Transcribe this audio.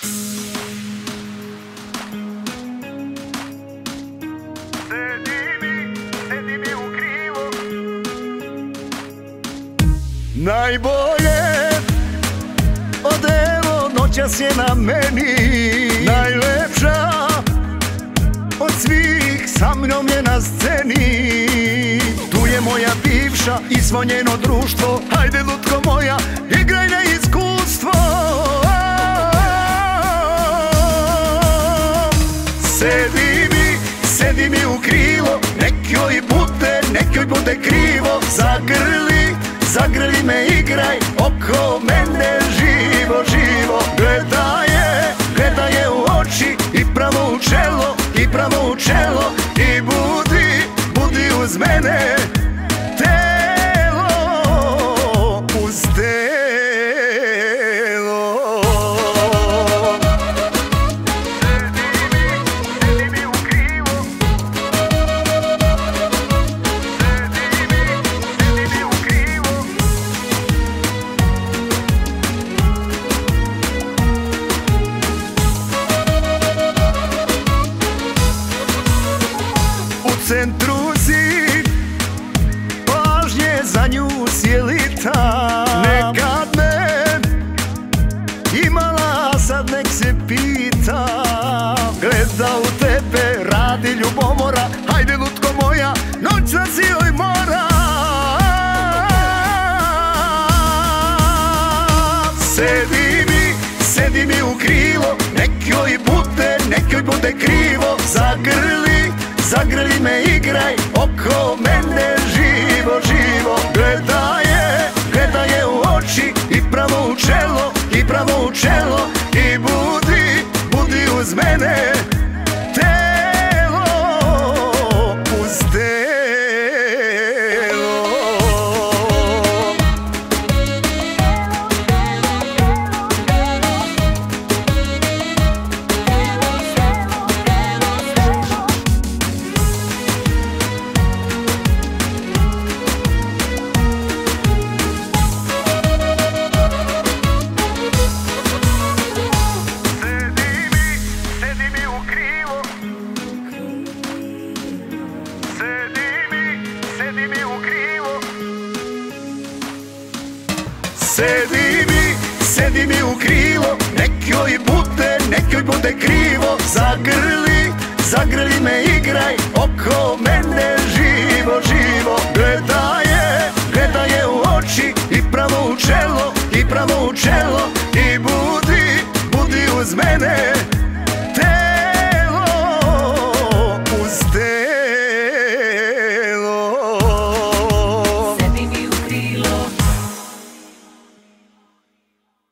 Sedi mi u krivo. Najbolje od evo noćas je na meni, najlepša od svih sa mnom je na sceni. Tu je moja bivša i svo njeno društvo, hajde lutko moja, igraj na iskustvo. Sedi mi u krilo, nek joj bude krivo. Zagrli me, igraj oko mene živo, živo. Gledaj je u oči i pravo u čelo, i budi uz mene, telo uz telo. Sedi mi u krivo. Sedi mi u krivo. U centru si, pažnje za nju sjelita. Nekad me imala, sad nek se pita. Gleda u tebe, radi ljubomora, hajde lutko moja, noćna si joj mora. Sedi mi u krilo, nek joj bude krivo. Zagrli me, igraj oko mene živo, živo. Gledaj je u oči i pravo u čelo, i budi uz mene, telo uz telo. Sedi mi u krivo. Sedi mi u krivo. Sedi mi u krilo, nek joj bude krivo. Zagrli me, igraj oko mene živo, živo. Gledaj je u oči i pravo u čelo, i budi uz mene,